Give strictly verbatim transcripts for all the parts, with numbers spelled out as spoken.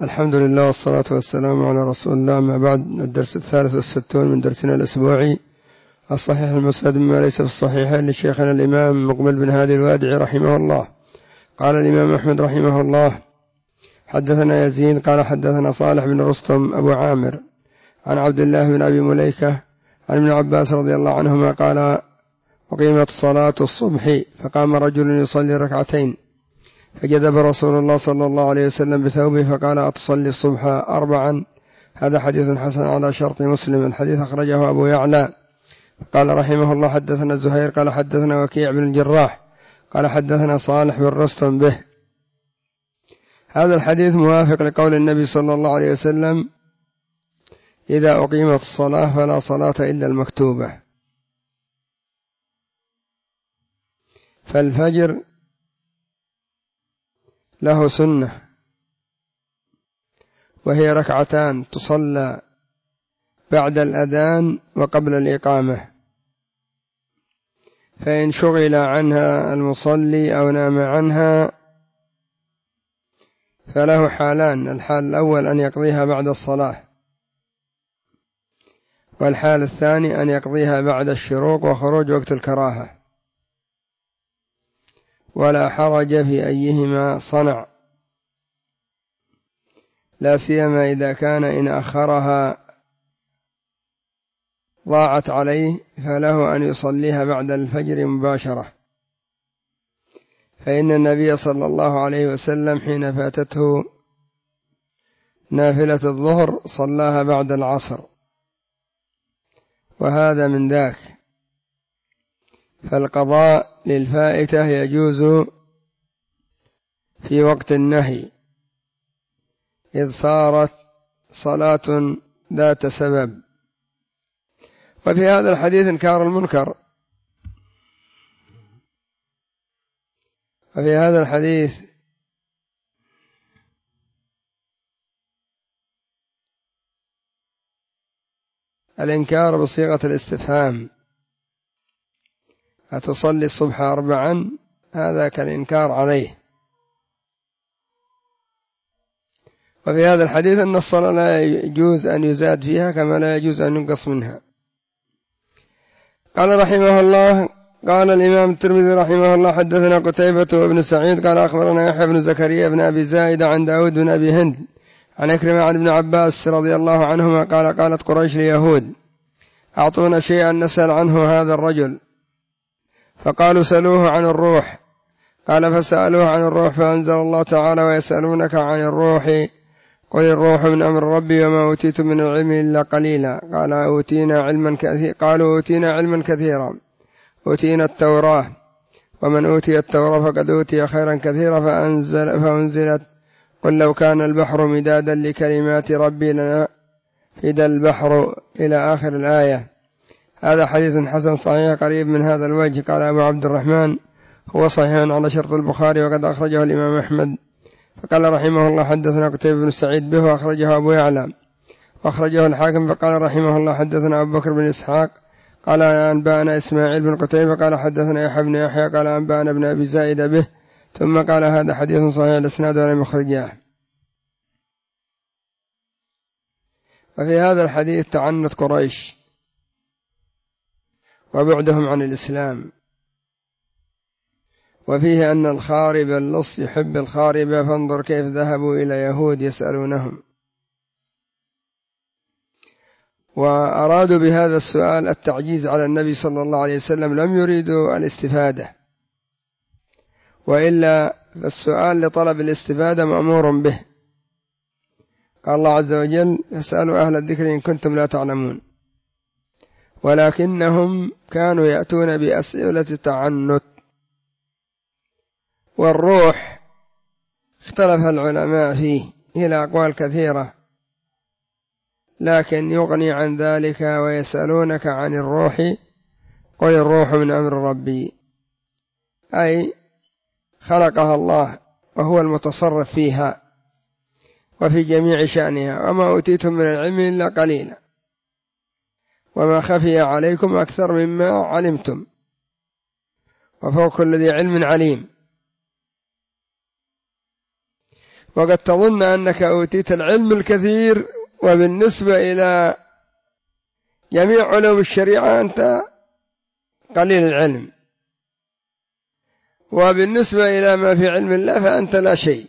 الحمد لله والصلاة والسلام على رسول الله. ما بعد، الدرس الثالث والستون من درسنا الأسبوعي الصحيح المسند مما ليس في الصحيحين لشيخنا الإمام مقبل بن هادي الوادعي رحمه الله. قال الإمام أحمد رحمه الله: حدثنا يزيد قال حدثنا صالح بن رستم أبو عامر عن عبد الله بن أبي مليكة عن ابن عباس رضي الله عنهما قال: وقيمت صلاة الصبح فقام رجل يصلي ركعتين فجذب رسول الله صلى الله عليه وسلم بثوبه فقال: أتصلي الصبح أربعا؟ هذا حديث حسن على شرط مسلم. الحديث أخرجه أبو يعلى. قال رحمه الله: حدثنا الزهير قال حدثنا وكيع بن الجراح قال حدثنا صالح بن رستم به. هذا الحديث موافق لقول النبي صلى الله عليه وسلم: إذا أقيمت الصلاة فلا صلاة إلا المكتوبة. فالفجر له سنة وهي ركعتان تصلى بعد الأذان وقبل الإقامة، فإن شغل عنها المصلي أو نام عنها فله حالان: الحال الأول أن يقضيها بعد الصلاة، والحال الثاني أن يقضيها بعد الشروق وخروج وقت الكراهة، ولا حرج في أيهما صنع، لا سيما إذا كان إن أخرها ضاعت عليه فله أن يصليها بعد الفجر مباشرة، فإن النبي صلى الله عليه وسلم حين فاتته نافلة الظهر صلاها بعد العصر، وهذا من ذاك. فالقضاء للفائتة يجوز في وقت النهي إذ صارت صلاة ذات سبب. وفي هذا الحديث إنكار المنكر، وفي هذا الحديث الإنكار بصيغة الاستفهام: أتصلي الصبح أربعا؟ هذا كالإنكار عليه. وفي هذا الحديث أن الصلاة لا يجوز أن يزاد فيها كما لا يجوز أن ينقص منها. قال رحمه الله: قال الإمام الترمذي رحمه الله: حدثنا قتيبة وابن سعيد قال أخبرنا يحيى بن زكريا بن أبي زائدة عن داود بن أبي هند عن عكرمة عن ابن عباس رضي الله عنهما قال: قالت قريش ليهود: أعطونا شيئا نسأل عنه هذا الرجل. فقالوا: سألوه عن الروح. قال: فسألوه عن الروح فأنزل الله تعالى: ويسألونك عن الروح قل الروح من أمر ربي وما أوتيتم من العلم إلا قليلا. قال: أوتينا علما كثيرا قالوا: أوتينا علما كثيرا، أوتينا التوراة، ومن أوتي التوراة فقد أوتي خيرا كثيرا. فأنزل فأنزلت: قل لو كان البحر مدادا لكلمات ربي لنفد البحر إلى آخر الآية. هذا حديث حسن صحيح قريب من هذا الوجه. قال أبو عبد الرحمن: هو صحيح على شرط البخاري وقد أخرجه الإمام أحمد. فقال رحمه الله: حدثنا قتيبة بن سعيد به وأخرجه أبو يعلى وأخرجه الحاكم. فقال رحمه الله: حدثنا أبو بكر بن إسحاق قال أنبأنا إسماعيل بن قتيبة قال حدثنا يحيى بن يحيى قال أنبأنا ابن أبي زائدة به، ثم قال: هذا حديث صحيح الإسناد ولم يخرجاه. وفي هذا الحديث تعنت قريش وبعدهم عن الإسلام، وفيه أن الخارب اللص يحب الخاربة، فانظر كيف ذهبوا إلى يهود يسألونهم. وأرادوا بهذا السؤال التعجيز على النبي صلى الله عليه وسلم، لم يريدوا الاستفادة، وإلا فالسؤال لطلب الاستفادة مأمور به. قال الله عز وجل: اسألوا أهل الذكر إن كنتم لا تعلمون. ولكنهم كانوا يأتون بأسئلة تعنت. والروح اختلف العلماء فيه إلى أقوال كثيرة، لكن يغني عن ذلك: ويسألونك عن الروح قل الروح من أمر ربي، أي خلقها الله وهو المتصرف فيها وفي جميع شأنها، وما أوتيتم من العلم إلا قليلا، وما خفي عليكم أكثر مما علمتم، وفوق كل ذي علم عليم. وقد تظن أنك أوتيت العلم الكثير، وبالنسبة إلى جميع علوم الشريعة أنت قليل العلم، وبالنسبة إلى ما في علم الله فأنت لا شيء.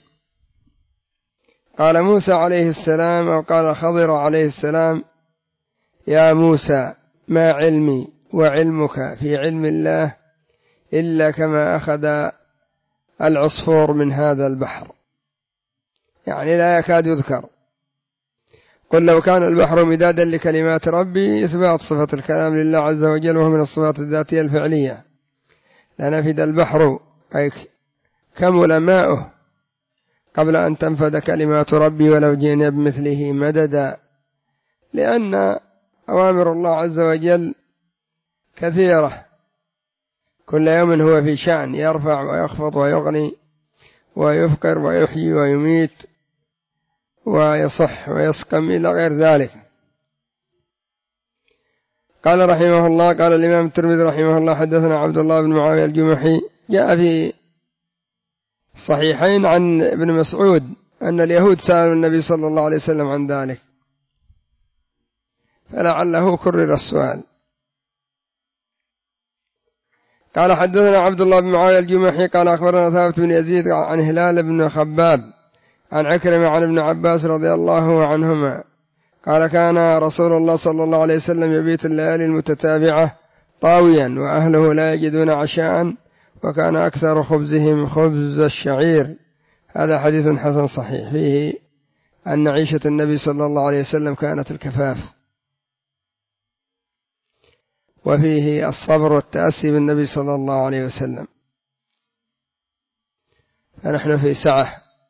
قال موسى عليه السلام أو قال خضر عليه السلام: يا موسى ما علمي وعلمك في علم الله إلا كما أخذ العصفور من هذا البحر، يعني لا يكاد يذكر. قل لو كان البحر مدادا لكلمات ربي، إثبات صفة الكلام لله عز وجل وهو من الصفات الذاتية الفعلية، لنفد البحر أي كمل ماؤه قبل أن تنفد كلمات ربي ولو جئنا بمثله مددا، لأن أوامر الله عز وجل كثيرة، كل يوم هو في شأن، يرفع ويخفض ويغني ويفقر ويحيي ويميت ويصح ويسقم إلى غير ذلك. قال رحمه الله: قال الإمام الترمذي رحمه الله: حدثنا عبد الله بن معاوية الجمحي. جاء في الصحيحين عن ابن مسعود أن اليهود سألوا النبي صلى الله عليه وسلم عن ذلك، فلعله كرر السؤال. قال حدثنا عبد الله بن معاوية الجمحي قال أخبرنا ثابت بن يزيد عن هلال بن خباب عن عكرمة عن ابن عباس رضي الله عنهما قال: كان رسول الله صلى الله عليه وسلم يبيت الليالي المتتابعة طاويا وأهله لا يجدون عشاء، وكان أكثر خبزهم خبز الشعير. هذا حديث حسن صحيح فيه أن عيشة النبي صلى الله عليه وسلم كانت الكفاف، وفيه الصبر والتأسي بالنبي صلى الله عليه وسلم، فنحن في سعة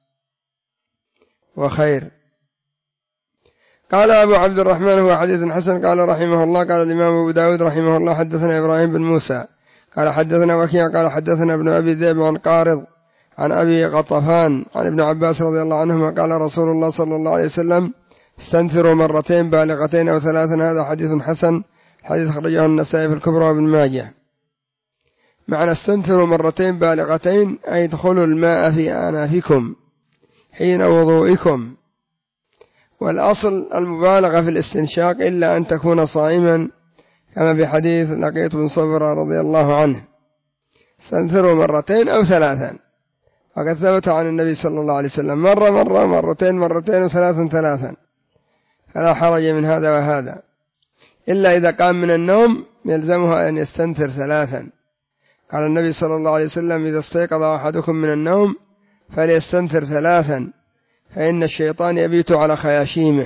وخير. قال أبو عبد الرحمن: هو حديث حسن. قال رحمه الله: قال الإمام أبو داود رحمه الله: حدثنا إبراهيم بن موسى قال حدثنا وكيع قال حدثنا ابن أبي ذئب عن قارض عن أبي غطفان عن ابن عباس رضي الله عنهما قال: رسول الله صلى الله عليه وسلم: استنثروا مرتين بالغتين أو ثلاثا. هذا حديث حسن، حديث خرجه النسائي في الكبرى وابن ماجه. معنى استنثروا مرتين بالغتين أي ادخلوا الماء في آنافكم حين وضوئكم، والأصل المبالغة في الاستنشاق إلا أن تكون صائما، كما في حديث لقيط بن صبرة رضي الله عنه: استنثروا مرتين أو ثلاثا. وقد ثبت عن النبي صلى الله عليه وسلم مرة مرة مرتين مرتين وثلاثا ثلاثا، فلا حرج من هذا وهذا، إلا إذا قام من النوم يلزمه أن يستنثر ثلاثا. قال النبي صلى الله عليه وسلم: إذا استيقظ أحدكم من النوم فليستنثر ثلاثا، فإن الشيطان يبيت على خياشيمه.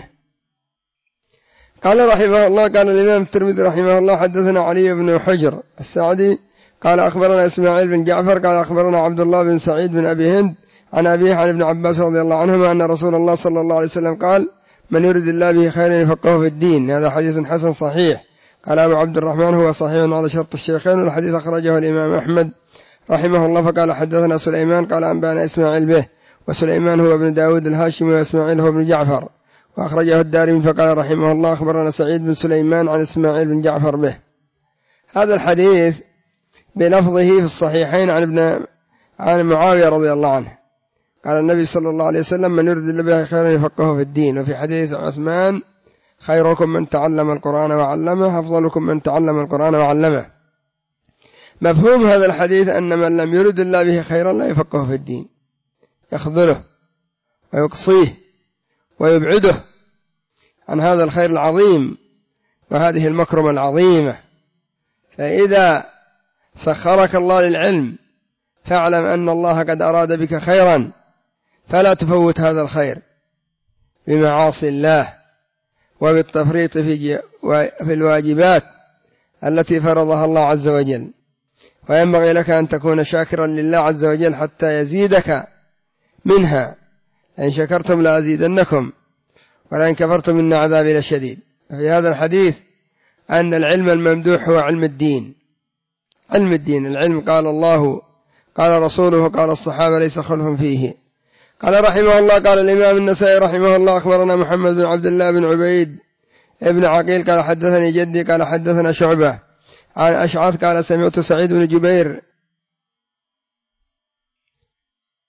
قال رحمه الله: قال الإمام الترمذي رحمه الله: حدثنا علي بن حجر السعدي قال أخبرنا إسماعيل بن جعفر قال أخبرنا عبد الله بن سعيد بن أبي هند عن أبيه عن ابن عباس رضي الله عنهما أن رسول الله صلى الله عليه وسلم قال: من يرد الله به خيرا يفقهه في الدين. هذا حديث حسن صحيح. قال أبو عبد الرحمن: هو صحيح على شرط الشيخين، والحديث أخرجه الإمام أحمد رحمه الله. فقال حدثنا سليمان قال أنبأنا إسماعيل به، وسليمان هو ابن داود الهاشمي، وإسماعيل هو ابن جعفر، وأخرجه الدارمي. فقال رحمه الله: أخبرنا سعيد بن سليمان عن إسماعيل بن جعفر به. هذا الحديث بلفظه في الصحيحين عن ابن عن معاوية رضي الله عنه قال النبي صلى الله عليه وسلم: من يرد الله به خيرا يفقهه في الدين. وفي حديث عثمان: خيركم من تعلم القرآن وعلمه، أفضلكم من تعلم القرآن وعلمه. مفهوم هذا الحديث أن من لم يرد الله به خيرا لا يفقهه في الدين، يخذله ويقصيه ويبعده عن هذا الخير العظيم وهذه المكرمة العظيمة. فإذا سخرك الله للعلم فاعلم أن الله قد أراد بك خيرا، فلا تفوت هذا الخير بمعاصي الله وبالتفريط في في الواجبات التي فرضها الله عز وجل. وينبغي لك أن تكون شاكرا لله عز وجل حتى يزيدك منها، إن شكرتم لأزيدنكم ولئن كفرتم إن عذابي لشديد. في هذا الحديث أن العلم الممدوح هو علم الدين. علم الدين العلم قال الله قال رسوله قال الصحابة ليس خلف فيه. قال رحمه الله: قال الإمام النسائي رحمه الله: أخبرنا محمد بن عبد الله بن عبيد ابن عقيل قال حدثني جدي قال حدثنا شعبة عن أشعث قال سمعت سعيد بن جبير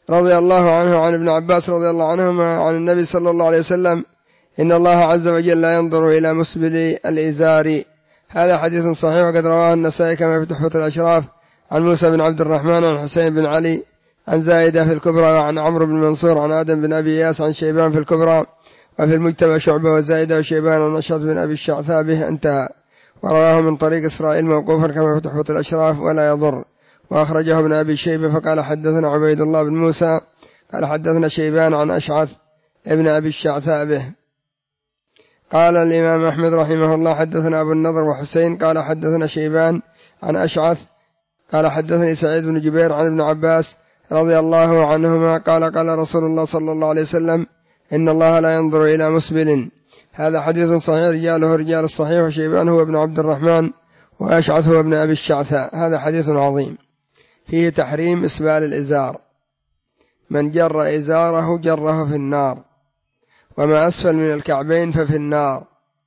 رضي الله عنه عن ابن عباس رضي الله عنهما عن النبي صلى الله عليه وسلم إن الله عز وجل لا ينظر إلى مسبل الإزار. هذا حديث صحيح وقد رواه النسائي كما في تحفة الأشراف عن موسى بن عبد الرحمن عن حسين بن علي عن زائدة في الكبرى وعن عمرو بن منصور عن آدم بن أبي إياس عن شيبان في الكبرى وفي المجتبى شعبة وزائدة وشيبان عن نشاط بن أبي الشعثاء به انتهى. ورواه من طريق إسرائيل موقوفا كما في تحفة الأشراف ولا يضر. وأخرجه ابن أبي شيبة فقال حدثنا عبيد الله بن موسى قال حدثنا شيبان عن أشعث ابن أبي الشعثاء به. قال الإمام أحمد رحمه الله حدثنا أبو النضر وحسين قال حدثنا شيبان عن أشعث قال حدثني سعيد بن جبير عن ابن عباس رضي الله عنهما قال قال رسول الله صلى الله عليه وسلم إن الله لا ينظر إلى مسبل. هذا حديث صحيح رجاله رجال الصحيح وشيبان هو ابن عبد الرحمن وأشعث هو ابن أبي الشعثاء. هذا حديث عظيم فيه تحريم إسبال الإزار، من جر إزاره جره في النار، وما أسفل من الكعبين ففي النار.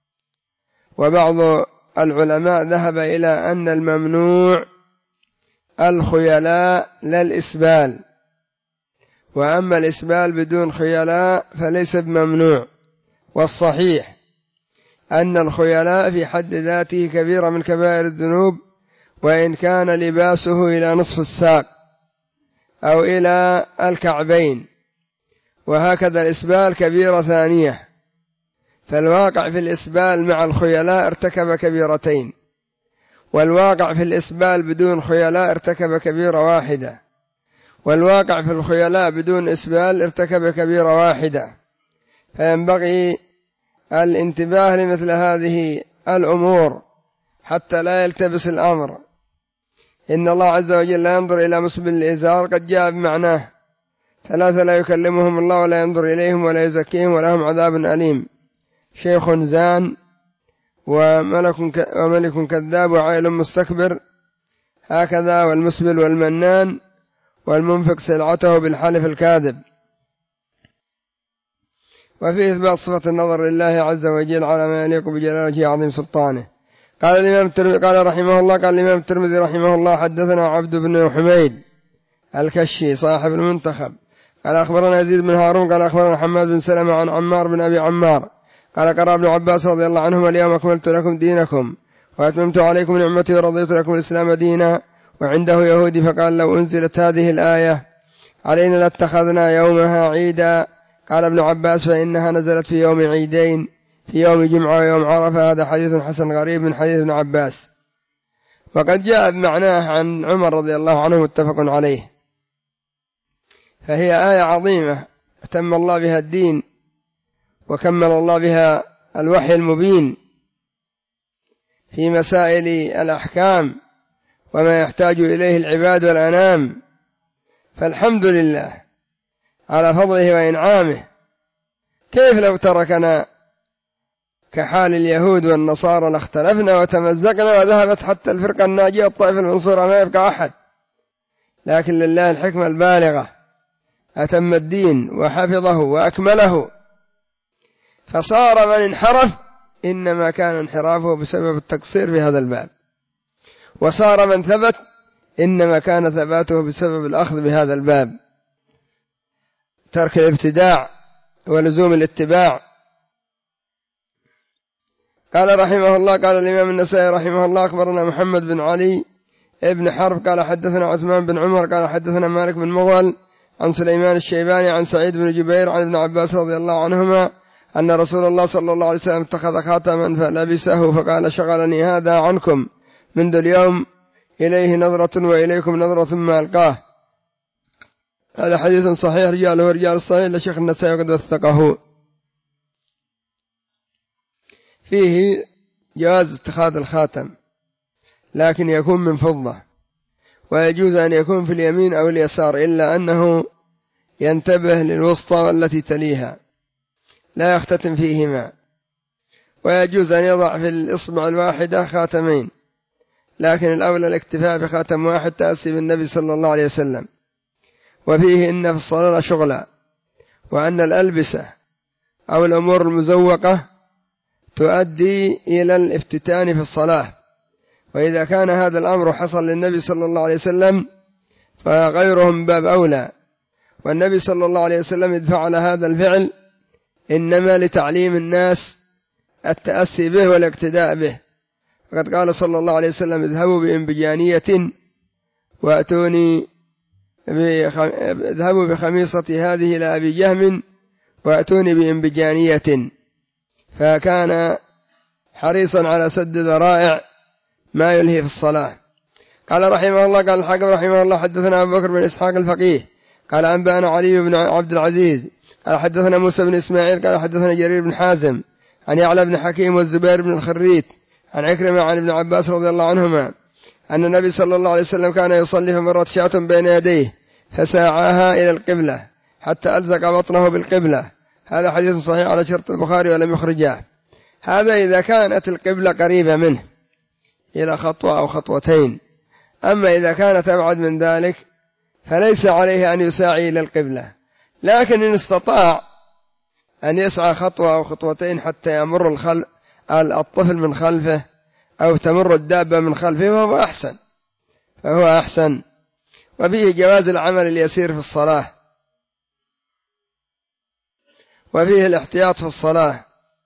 وبعض العلماء ذهب إلى أن الممنوع الخيلاء لا الإسبال، وأما الإسبال بدون خيلاء فليس بممنوع. والصحيح أن الخيلاء في حد ذاته كبيرة من كبائر الذنوب، وإن كان لباسه إلى نصف الساق أو إلى الكعبين، وهكذا الإسبال كبيرة ثانية. فالواقع في الإسبال مع الخيلاء ارتكب كبيرتين، والواقع في الإسبال بدون خيلاء ارتكب كبيرة واحدة، والواقع في الخيلاء بدون إسبال ارتكب كبيرة واحدة. فينبغي الانتباه لمثل هذه الأمور حتى لا يلتبس الأمر. إن الله عز وجل لا ينظر إلى مسبل الإزار قد جاء بمعناه: ثلاثة لا يكلمهم الله ولا ينظر إليهم ولا يزكيهم ولهم عذاب أليم: شيخ زان وملك, وملك كذاب وعائل مستكبر، هكذا والمسبل والمنان والمنفق سلعته بالحلف الكاذب. وفي إثبات صفة النظر لله عز وجل على ما يليق بجلال وجهه عظيم سلطانه. قال الإمام الترمذي قال رحمه الله قال الإمام الترمذي رحمه الله حدثنا عبد بن حميد الكشي صاحب المنتخب قال أخبرنا يزيد بن هارون قال أخبرنا حماد بن سلمة عن عمار بن أبي عمار قال قرأ ابن عباس رضي الله عنهما: اليوم أكملت لكم دينكم وأتممت عليكم نعمتي ورضيت لكم الإسلام دينا. وعنده يهودي فقال: لو أنزلت هذه الآية علينا لاتخذنا يومها عيدا. قال ابن عباس: فإنها نزلت في يوم عيدين، في يوم جمعة ويوم عرفة. هذا حديث حسن غريب من حديث ابن عباس، وقد جاء بمعناه عن عمر رضي الله عنه متفق عليه. فهي آية عظيمة أتم الله بها الدين وكمل الله بها الوحي المبين في مسائل الأحكام وما يحتاج إليه العباد والأنام. فالحمد لله على فضله وإنعامه. كيف لو تركنا كحال اليهود والنصارى لاختلفنا وتمزقنا وذهبت حتى الفرقة الناجية والطائفة المنصورة، ما يبقى أحد. لكن لله الحكمة البالغة، أتم الدين وحفظه وأكمله، فصار من انحرف إنما كان انحرافه بسبب التقصير في هذا الباب، وصار من ثبت إنما كان ثباته بسبب الأخذ بهذا الباب، ترك الابتداع ولزوم الاتباع. قال رحمه الله قال الإمام النسائي رحمه الله أخبرنا محمد بن علي ابن حرب قال حدثنا عثمان بن عمر قال حدثنا مالك بن مغول عن سليمان الشيباني عن سعيد بن جبير عن ابن عباس رضي الله عنهما أن رسول الله صلى الله عليه وسلم اتخذ خاتما فلبسه فقال: شغلني هذا عنكم منذ اليوم، إليه نظرة وإليكم نظرة ما ألقاه. هذا حديث صحيح رجاله رجال الصحيح لشيخ النسائي وقد وثقه. فيه جواز اتخاذ الخاتم، لكن يكون من فضة، ويجوز أن يكون في اليمين أو اليسار، إلا أنه ينتبه للوسطى والتي تليها، لا يختتم فيهما. ويجوز أن يضع في الإصبع الواحدة خاتمين، لكن الأولى الاكتفاء بخاتم واحد تأسي بالنبي صلى الله عليه وسلم. وفيه إن في الصلاة شغلا، وأن الألبسة أو الأمور المزوقة تؤدي إلى الافتتان في الصلاة، وإذا كان هذا الأمر حصل للنبي صلى الله عليه وسلم فغيرهم باب أولى. والنبي صلى الله عليه وسلم إذ فعل هذا الفعل إنما لتعليم الناس التأسي به والاقتداء به. وقد قال صلى الله عليه وسلم اذهبوا بإنبجانية وأتوني اذهبوا بخميصتي هذه إلى أبي جهم وأتوني بإنبجانية، فكان حريصا على سد ذرائع ما يلهي في الصلاة. قال رحمه الله قال الحاكم رحمه الله حدثنا أبو بكر بن إسحاق الفقيه قال أنبأنا علي بن عبد العزيز قال حدثنا موسى بن إسماعيل قال حدثنا جرير بن حازم عن يعلى بن حكيم والزبير بن الخريت عن عكرمة عن ابن عباس رضي الله عنهما أن النبي صلى الله عليه وسلم كان يصلي فمرت شاة بين يديه فساعاها إلى القبلة حتى ألزق بطنه بالقبلة. هذا حديث صحيح على شرط البخاري ولم يخرجه. هذا إذا كانت القبلة قريبة منه إلى خطوة أو خطوتين، أما إذا كانت أبعد من ذلك فليس عليه أن يساعي إلى القبلة، لكن إن استطاع أن يسعى خطوة أو خطوتين حتى يمر الخلف الطفل من خلفه أو تمر الدابة من خلفه فهو أحسن فهو أحسن وفيه جواز العمل اليسير في الصلاة، وفيه الاحتياط في الصلاة.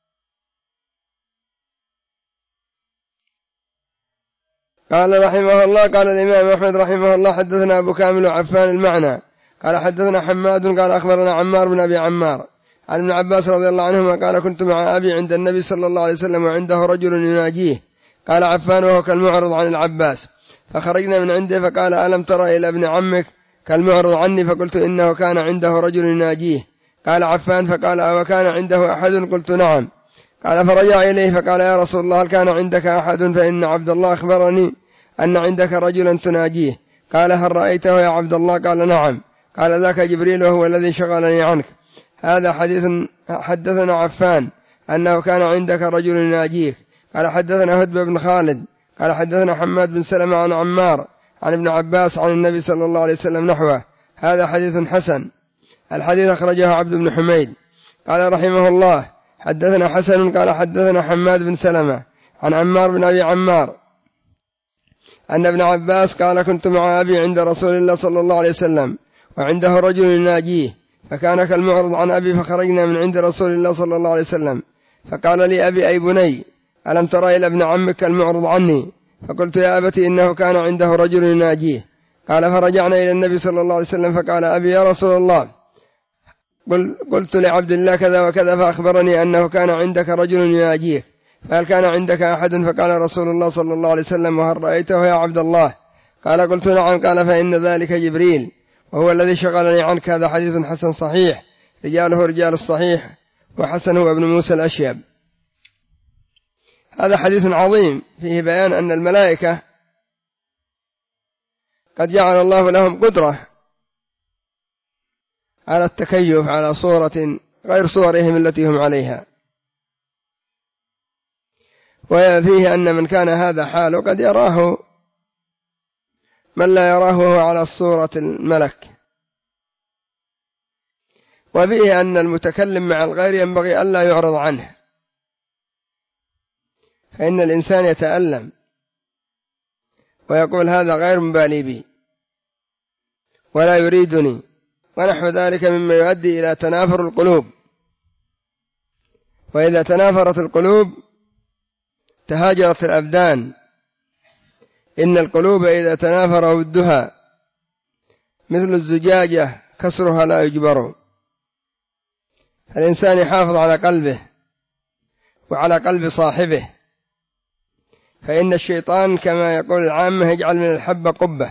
قال رحمه الله قال الإمام أحمد رحمه الله حدثنا أبو كامل وعفان المعنى قال حدثنا حماد قال أخبرنا عمار بن أبي عمار عن ابن عباس رضي الله عنهما قال كنت مع أبي عند النبي صلى الله عليه وسلم وعنده رجل يناجيه. قال عفان وهو كالمعرض عن العباس فخرجنا من عنده فقال ألم ترى إلى ابن عمك كالمعرض عني؟ فقلت إنه كان عنده رجل يناجيه. قال عفان فقال أو كان عنده أحد؟ قلت نعم. قال فرجع إليه فقال يا رسول الله هل كان عندك أحد؟ فإن عبد الله أخبرني أن عندك رجلا تناجيه. قال هل رأيته يا عبد الله؟ قال نعم. قال ذاك جبريل وهو الذي شغلني عنك. هذا حديث. حدثنا عفان أنه كان عندك رجل يناجيك. قال حدثنا هدب بن خالد قال حدثنا حماد بن سلمة عن عمار عن ابن عباس عن النبي صلى الله عليه وسلم نحوه. هذا حديث حسن. الحديث أخرجه عبد بن حميد. قال رحمه الله حدثنا حسن قال حدثنا حماد بن سلمة عن عمار بن أبي عمار أن ابن عباس قال كنت مع أبي عند رسول الله صلى الله عليه وسلم وعنده رجل يناجيه فكان كالمعرض عن أبي فخرجنا من عند رسول الله صلى الله عليه وسلم فقال لي أبي أي بني ألم ترى إلى ابن عمك كالمعرض عني؟ فقلت يا أبتي إنه كان عنده رجل يناجيه. قال فرجعنا إلى النبي صلى الله عليه وسلم فقال أبي يا رسول الله قلت لعبد الله كذا وكذا فأخبرني أنه كان عندك رجل يناجيك فهل كان عندك أحد؟ فقال رسول الله صلى الله عليه وسلم وهل رأيته يا عبد الله؟ قال قلت نعم. قال فإن ذلك جبريل وهو الذي شغلني عنك. هذا حديث حسن صحيح رجاله رجال الصحيح وحسن هو ابن موسى الأشيب. هذا حديث عظيم فيه بيان أن الملائكة قد جعل الله لهم قدرة على التكيف على صورة غير صورهم التي هم عليها، وفيه أن من كان هذا حاله قد يراه من لا يراه وهو على صورة الملك. وفيه أن المتكلم مع الغير ينبغي ألا يعرض عنه، فإن الإنسان يتألم ويقول هذا غير مبالي بي ولا يريدني ونحو ذلك مما يؤدي إلى تنافر القلوب. وإذا تنافرت القلوب تهاجرت الأبدان. إن القلوب إذا تنافر ودها مثل الزجاجة كسرها لا يجبر. الإنسان يحافظ على قلبه وعلى قلب صاحبه، فإن الشيطان كما يقول العامة يجعل من الحبة قبة.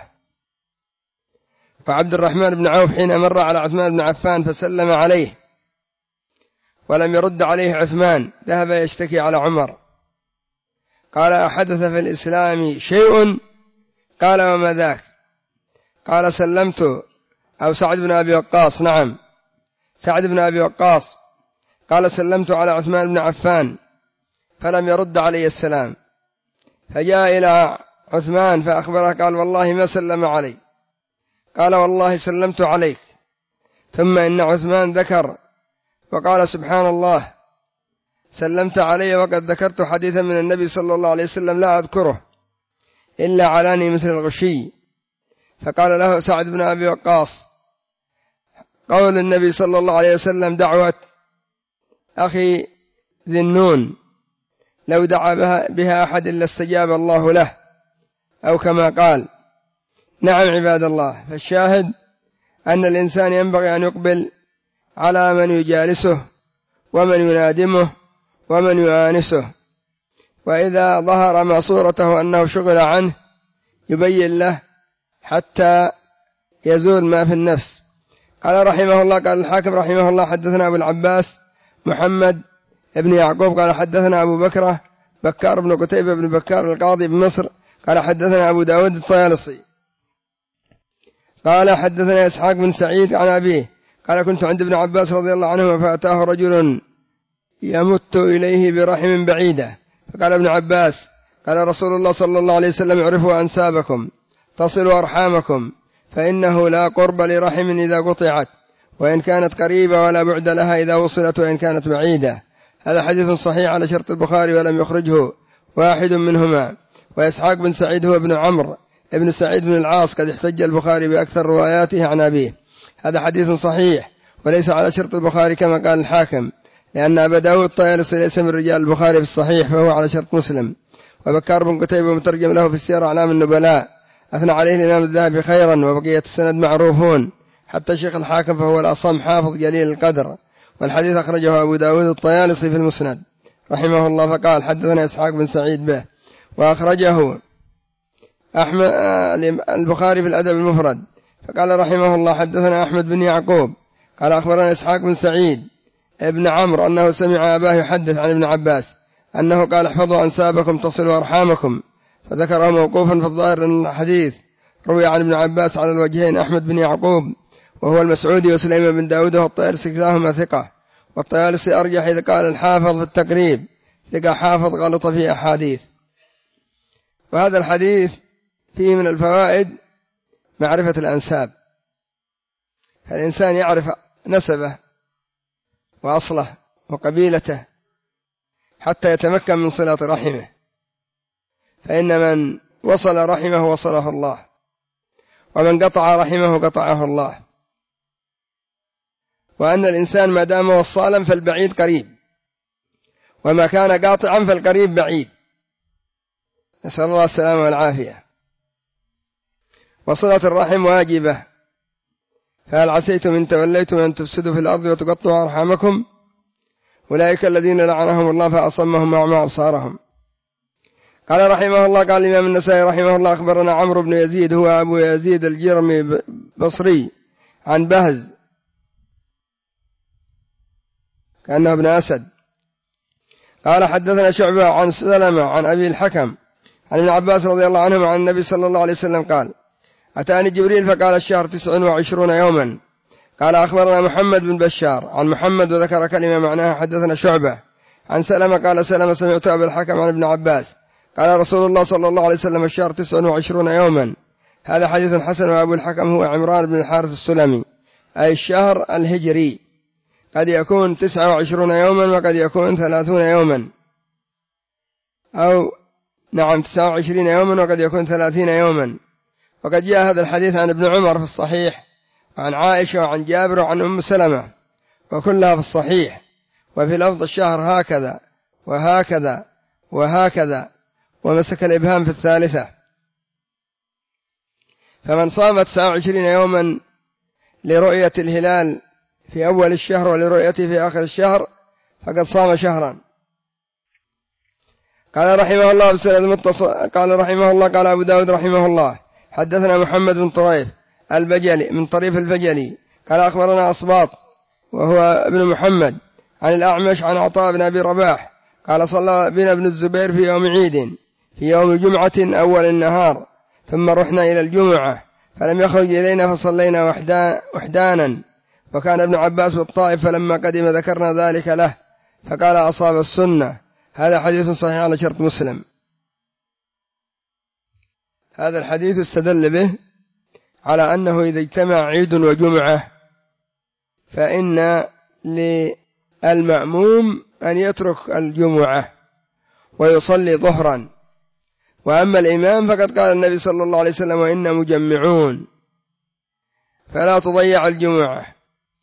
وعبد الرحمن بن عوف حين مر على عثمان بن عفان فسلم عليه ولم يرد عليه عثمان ذهب يشتكي على عمر قال أحدث في الإسلام شيء؟ قال وما ذاك؟ قال سلمت أو سعد بن أبي وقاص. نعم سعد بن أبي وقاص. قال سلمت على عثمان بن عفان فلم يرد علي السلام، فجاء إلى عثمان فأخبره قال والله ما سلم علي. قال والله سلمت عليك. ثم إن عثمان ذكر وقال سبحان الله سلمت علي وقد ذكرت حديثا من النبي صلى الله عليه وسلم لا أذكره إلا علاني مثل الغشي. فقال له سعد بن أبي وقاص قول النبي صلى الله عليه وسلم دعوة أخي ذي النون لو دعا بها, بها أحد إلا استجاب الله له، أو كما قال. نعم عباد الله، فالشاهد أن الإنسان ينبغي أن يقبل على من يجالسه ومن ينادمه ومن يؤانسه، وإذا ظهر ما صورته أنه شغل عنه يبين له حتى يزول ما في النفس. قال رحمه الله، قال الحاكم رحمه الله حدثنا أبو العباس محمد ابن يعقوب قال حدثنا أبو بكر بكار بن قتيبة بن بكار القاضي بمصر قال حدثنا أبو داود الطيالسي قال حدثنا إسحاق بن سعيد عن أبيه قال كنت عند ابن عباس رضي الله عنهما فأتاه رجل يمت إليه برحم بعيدة، فقال ابن عباس قال رسول الله صلى الله عليه وسلم اعرفوا أنسابكم تصلوا أرحامكم، فإنه لا قرب لرحم إذا قطعت وإن كانت قريبة، ولا بعد لها إذا وصلت وإن كانت بعيدة. هذا حديث صحيح على شرط البخاري ولم يخرجه واحد منهما. وإسحاق بن سعيد هو ابن عمرو ابن سعيد بن العاص قد احتج البخاري بأكثر رواياته عن أبيه. هذا حديث صحيح وليس على شرط البخاري كما قال الحاكم، لأن أبا داود الطيالسي ليس من رجال البخاري في الصحيح فهو على شرط مسلم. وبكار بن قتيبة مترجم له في السير أعلام النبلاء أثنى عليه الإمام الذهبي خيرا، وبقية السند معروفون حتى الشيخ الحاكم فهو الأصم حافظ جليل القدر. والحديث أخرجه أبو داود الطيالسي في المسند رحمه الله فقال حدثنا إسحاق بن سعيد به. وأخرجه أحمد البخاري في الأدب المفرد فقال رحمه الله حدثنا أحمد بن يعقوب قال أخبرنا إسحاق بن سعيد ابن عمرو أنه سمع أباه يحدث عن ابن عباس أنه قال احفظوا أنسابكم تصلوا أرحامكم، فذكره موقوفا في الظاهر أن الحديث روي عن ابن عباس على الوجهين أحمد بن يعقوب وهو المسعودي وسليمان بن داود والطيالسي كلاهما ثقة، والطيالسي أرجح إذا قال الحافظ في التقريب ثقة حافظ غلط في أحاديث. وهذا الحديث فيه من الفوائد معرفة الأنساب، فالإنسان يعرف نسبه وأصله وقبيلته حتى يتمكن من صلة رحمه، فإن من وصل رحمه وصله الله، ومن قطع رحمه قطعه الله. وأن الإنسان ما دام وصالا فالبعيد قريب، وما كان قاطعا فالقريب بعيد، نسأل الله السلامة والعافية. وصلة الرحم واجبة، فهل عسيتم إن توليتم أن تفسدوا في الأرض وتقطعوا أرحامكم أولئك الذين لعنهم الله فأصمهم وأعمى أبصارهم. قال رحمه الله قال الإمام النسائي رحمه الله أخبرنا عمرو بن يزيد هو أبو يزيد الجرمي بصري عن بهز كأنه ابن أسد قال حدثنا شعبة عن سلمة عن أبي الحكم عن ابن عباس رضي الله عنهما عن النبي صلى الله عليه وسلم قال أتاني جبريل فقال الشهر تسع وعشرون يوما. قال أخبرنا محمد بن بشار عن محمد وذكر كلمة معناها حدثنا شعبة عن سلمة قال سلمة سمعت أبي الحكم عن ابن عباس قال رسول الله صلى الله عليه وسلم الشهر تسع وعشرون يوما. هذا حديث حسن، وأبو الحكم هو عمران بن الحارث السلمي، أي الشهر الهجري، قد يكون تسع وعشرون يوما وقد يكون ثلاثون يوما، أو نعم تسع وعشرين يوما وقد يكون ثلاثين يوما. وقد جاء هذا الحديث عن ابن عمر في الصحيح وعن عائشة وعن جابر وعن أم سلمة وكلها في الصحيح. وفي لفظ الشهر هكذا وهكذا وهكذا، ومسك الإبهام في الثالثة. فمن صام تسع وعشرين يوما لرؤية الهلال في أول الشهر ولرؤيته في آخر الشهر فقد صام شهرا. قال رحمه الله بسند متصل قال رحمه الله قال أبو داود رحمه الله حدثنا محمد بن طريف البجلي من طريف البجلي قال أخبرنا أصباط وهو ابن محمد عن الأعمش عن عطاء بن أبي رباح قال صلى بنا ابن الزبير في يوم عيد في يوم جمعة أول النهار، ثم رحنا إلى الجمعة فلم يخرج إلينا فصلينا وحدانا، وكان ابن عباس بالطائف فلما قدم ذكرنا ذلك له فقال أصاب السنة. هذا حديث صحيح على شرط مسلم. هذا الحديث استدل به على أنه إذا اجتمع عيد وجمعة فإن للمأموم أن يترك الجمعة ويصلي ظهرا، وأما الإمام فقد قال النبي صلى الله عليه وسلم وإنا مجمعون، فلا تضيع الجمعة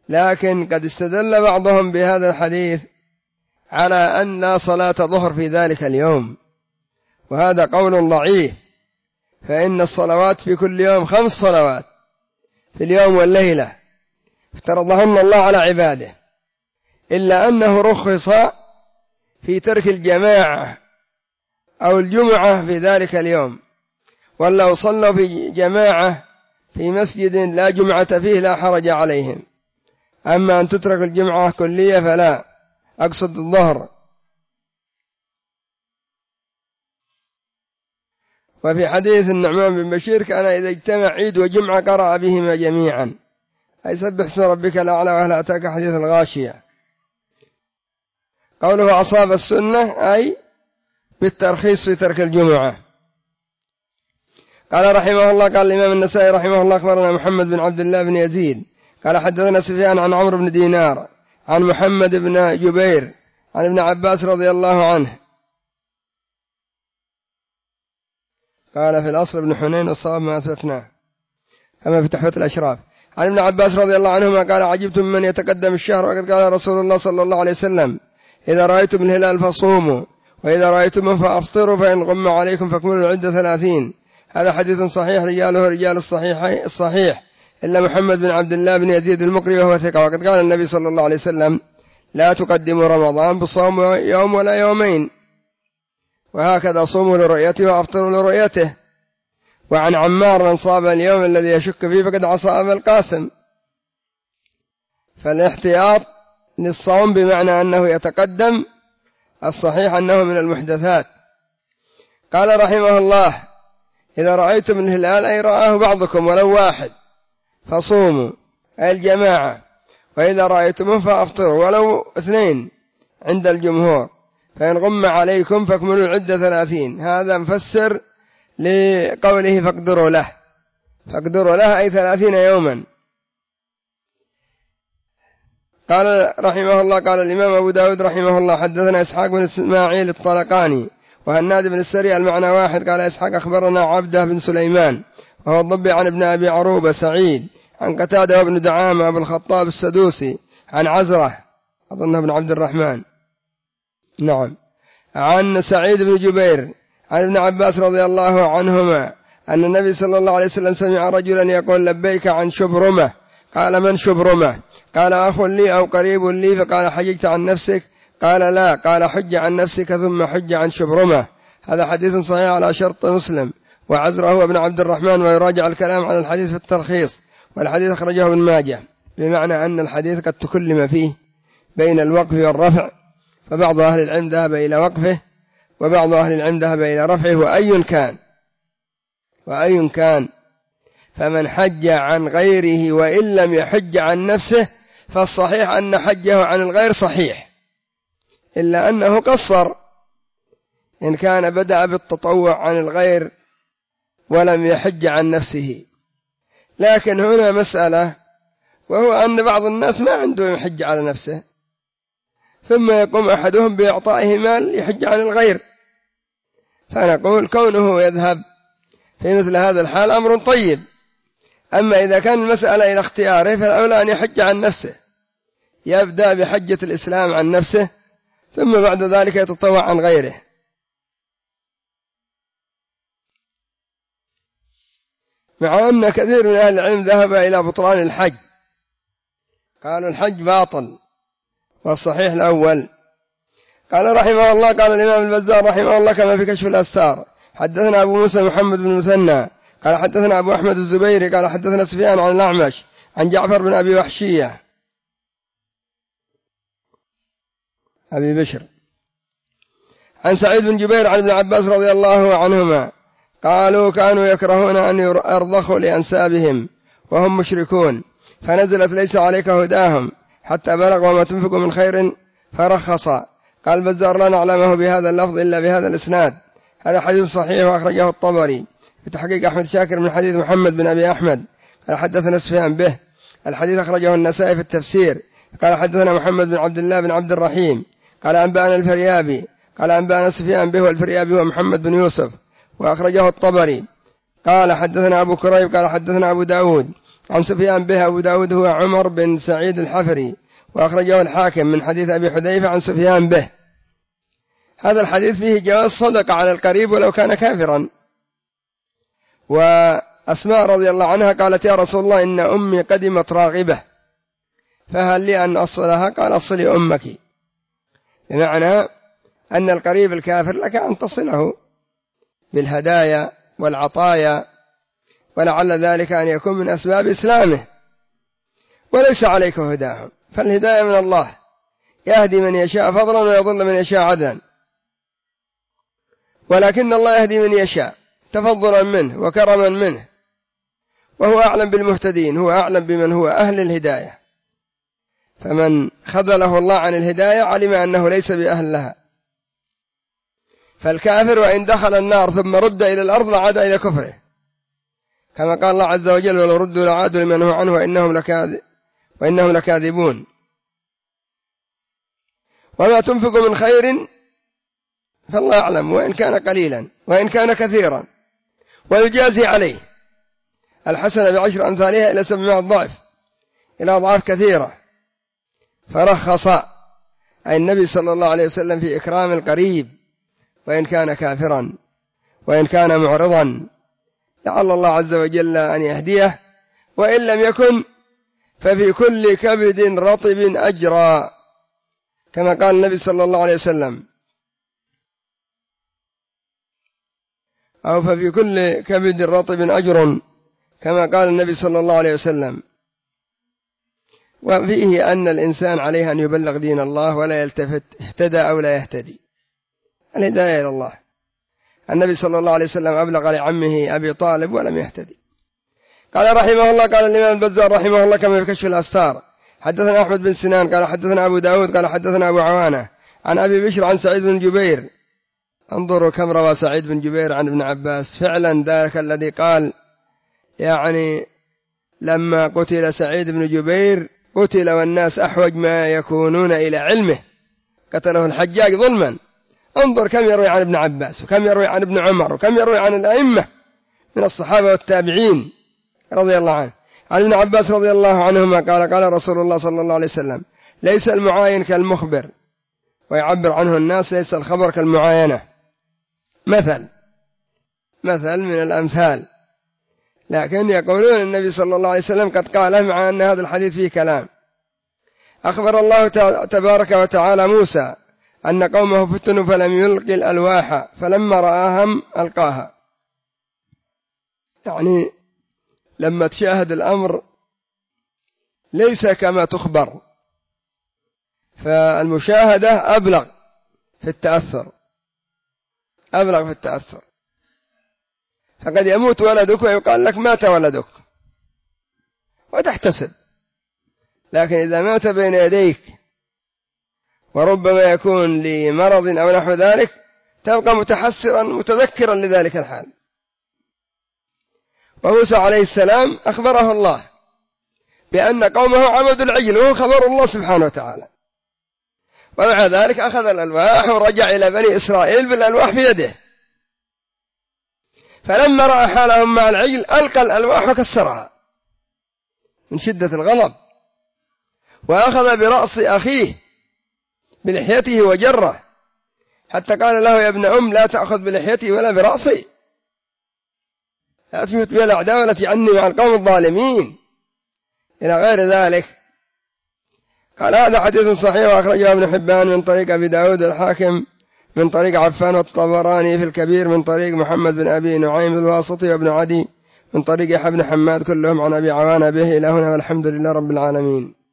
لكن قد استدل بعضهم بهذا الحديث على أن لا صلاة ظهر في ذلك اليوم، وهذا قول ضعيف، فإن الصلوات في كل يوم خمس صلوات في اليوم والليلة افترضهن الله على عباده، إلا أنه رخص في ترك الجماعة أو الجمعة في ذلك اليوم، ولو صلوا في جماعة في مسجد لا جمعة فيه لا حرج عليهم. أما أن تترك الجمعة كلية فلا، أقصد الظهر. وفي حديث النعمان بن بشير كان إذا اجتمع عيد وجمعة قرأ بهما جميعا، أي سبح اسم ربك الأعلى وهل أتاك حديث الغاشية. قوله أصاب السنة أي بالترخيص في ترك الجمعة. قال رحمه الله، قال الإمام النسائي رحمه الله أخبرنا محمد بن عبد الله بن يزيد قال حدثنا سفيان عن عمرو بن دينار عن محمد بن جبير عن ابن عباس رضي الله عنه قال في الأصل ابن حنين والصواب ما أثبتناه كما في تحفة الأشراف. عن ابن عباس رضي الله عنهما قال عجبت من يتقدم الشهر، وقد قال رسول الله صلى الله عليه وسلم إذا رأيتم الهلال فصوموا، وإذا رأيتم فأفطروا، فإن غم عليكم فاكملوا العدة ثلاثين. هذا حديث صحيح رجاله رجال الصحيح الصحيح إلا محمد بن عبد الله بن يزيد المقري وهو ثقة. وقد قال النبي صلى الله عليه وسلم لا تقدموا رمضان بصوم يوم ولا يومين، وهكذا صوموا لرؤيته وأفطروا لرؤيته. وعن عمار من صام اليوم الذي يشك فيه فقد عصى أبا القاسم. فالاحتياط للصوم بمعنى أنه يتقدم، الصحيح أنه من المحدثات. قال رحمه الله إذا رأيتم الهلال أي رآه بعضكم ولو واحد فصوموا أي الجماعة، وإذا رأيتموه فأفطروا ولو اثنين عند الجمهور، فإن غم عليكم فاكملوا العدة ثلاثين. هذا مفسر لقوله فاقدروا له، فاقدروا له أي ثلاثين يوما. قال رحمه الله قال الإمام أبو داود رحمه الله حدثنا إسحاق بن إسماعيل الطلقاني وهناد بن السري المعنى واحد. قال إسحاق أخبرنا عبده بن سليمان وهو الضبي عن ابن أبي عروبة سعيد عن قتادة وابن دعامة أبو الخطاب السدوسي عن عزرة أظنه بن عبد الرحمن نعم عن سعيد بن جبير عن ابن عباس رضي الله عنهما أن النبي صلى الله عليه وسلم سمع رجلا يقول لبيك عن شبرمة. قال من شبرمة؟ قال أخ لي أو قريب لي. فقال حججت عن نفسك؟ قال لا. قال حج عن نفسك ثم حج عن شبرمة. هذا حديث صحيح على شرط مسلم. وعزره هو ابن عبد الرحمن، ويراجع الكلام على الحديث في الترخيص، والحديث أخرجه ابن ماجه، بمعنى أن الحديث قد تكلم فيه بين الوقف والرفع، فبعض أهل العلم ذهب إلى وقفه وبعض أهل العلم ذهب إلى رفعه. وأي كان وأي كان فمن حج عن غيره وإن لم يحج عن نفسه فالصحيح أن حجه عن الغير صحيح، إلا أنه قصر إن كان بدأ بالتطوع عن الغير ولم يحج عن نفسه. لكن هنا مسألة، وهو أن بعض الناس ما عنده يحج على نفسه، ثم يقوم أحدهم بإعطائه مال يحج عن الغير، فنقول كونه يذهب في مثل هذا الحال أمر طيب. أما إذا كان المسألة إلى اختياره فالأولى أن يحج عن نفسه، يبدأ بحجة الإسلام عن نفسه ثم بعد ذلك يتطوع عن غيره. مع أن كثير من أهل العلم ذهب إلى بطلان الحج، قالوا الحج باطل، والصحيح الأول. قال رحمه الله قال الإمام البزار رحمه الله كما في كشف الأستار حدثنا أبو موسى محمد بن مثنى قال حدثنا أبو أحمد الزبيري قال حدثنا سفيان عن الأعمش عن جعفر بن أبي وحشية أبي بشر عن سعيد بن جبير عن ابن عباس رضي الله عنهما قالوا كانوا يكرهون أن يرضخوا لأنسابهم وهم مشركون، فنزلت ليس عليك هداهم حتى بلغ وما تنفق من خير فرخص. قال البزار لا نعلمه بهذا اللفظ إلا بهذا الإسناد. هذا حديث صحيح وأخرجه الطبري في تحقيق أحمد شاكر من حديث محمد بن أبي أحمد قال حدثنا سفيان به. الحديث أخرجه النسائي في التفسير قال حدثنا محمد بن عبد الله بن عبد الرحيم قال أنبأنا الفريابي قال أنبأنا سفيان به والفريابي ومحمد بن يوسف، وأخرجه الطبري. قال حدثنا أبو كريب قال حدثنا أبو داود عن سفيان به أبو داود هو عمر بن سعيد الحفري، وأخرجه الحاكم من حديث أبي حذيفة عن سفيان به. هذا الحديث فيه جواز صدقة على القريب ولو كان كافرا. وأسماء رضي الله عنها قالت يا رسول الله إن أمي قدمت راغبة فهل لي أن أصلها؟ قال أصلي أمك، بمعنى أن القريب الكافر لك أن تصله بالهدايا والعطايا، ولعل ذلك أن يكون من أسباب إسلامه، وليس عليك هداهم، فالهداية من الله يهدي من يشاء فضلا ويضل من يشاء عدلا، ولكن الله يهدي من يشاء تفضلا منه وكرما منه، وهو أعلم بالمهتدين، هو أعلم بمن هو أهل الهداية، فمن خذله الله عن الهداية علم أنه ليس بأهل لها. فالكافر وإن دخل النار ثم رد إلى الأرض لعاد إلى كفره، كما قال الله عز وجل ولو ردوا لعادوا لمن هو عنه وإنهم, لكاذب وإنهم لكاذبون. وما تنفق من خير فالله أعلم، وإن كان قليلا وإن كان كثيرا، ويجازي عليه الحسنة بعشر أمثالها إلى سبعمائة ضعف، إلى أضعاف كثيرة. فرخص أي النبي صلى الله عليه وسلم في إكرام القريب وإن كان كافرا وإن كان معرضا، لعل الله عز وجل أن يهديه، وإن لم يكن ففي كل كبد رطب أجرا، كما قال النبي صلى الله عليه وسلم، أو ففي كل كبد رطب أجر، كما قال النبي صلى الله عليه وسلم. وفيه أن الإنسان عليه أن يبلغ دين الله ولا يلتفت اهتدى أو لا يهتدي، الهداية إلى الله. النبي صلى الله عليه وسلم أبلغ لعمه أبي طالب ولم يهتدي. قال رحمه الله، قال الإمام البزار رحمه الله كما في كشف الأستار، حدثنا أحمد بن سنان قال حدثنا أبو داود قال حدثنا أبو عوانة عن أبي بشر عن سعيد بن جبير. انظروا كم روى سعيد بن جبير عن ابن عباس، فعلا ذلك الذي قال يعني لما قتل سعيد بن جبير قتل والناس أحوج ما يكونون إلى علمه، قتله الحجاج ظلما. انظر كم يروي عن ابن عباس وكم يروي عن ابن عمر وكم يروي عن الأئمة من الصحابة والتابعين رضي الله عنه. عن ابن عباس رضي الله عنهما قال قال رسول الله صلى الله عليه وسلم ليس المعاين كالمخبر، ويعبر عنه الناس ليس الخبر كالمعاينة، مثل مثل من الأمثال، لكن يقولون النبي صلى الله عليه وسلم قد قاله، مع أن هذا الحديث فيه كلام. أخبر الله تبارك وتعالى موسى أن قومه فتنوا فلم يلقي الألواح فلما رآهم ألقاها، يعني لما تشاهد الأمر ليس كما تخبر، فالمشاهدة أبلغ في التأثر، أبلغ في التأثر. فقد يموت ولدك ويقال لك مات ولدك وتحتسب، لكن إذا مات بين يديك وربما يكون لمرض أو نحو ذلك تبقى متحسرا متذكرا لذلك الحال. وموسى عليه السلام أخبره الله بأن قومه عبدوا العجل، وهو خبر الله سبحانه وتعالى، ومع ذلك أخذ الألواح ورجع إلى بني إسرائيل بالألواح في يده، فلما رأى حالهم مع العجل ألقى الألواح وكسرها من شدة الغضب، وأخذ برأس أخيه بلحيته وجره، حتى قال له يا ابن أم لا تأخذ بلحيتي ولا برأسي، لا تفوت بي الأعداء ولا تعني مع القوم الظالمين، إلى غير ذلك. قال هذا حديث صحيح، وأخرجه ابن حبان من طريق أبي داود الحاكم من طريق عفان والطبراني في الكبير من طريق محمد بن أبي نعيم الواسطي وابن عدي من طريق يحيى بن حماد، كلهم عن أبي عوانة به. إلى هنا والحمد لله رب العالمين.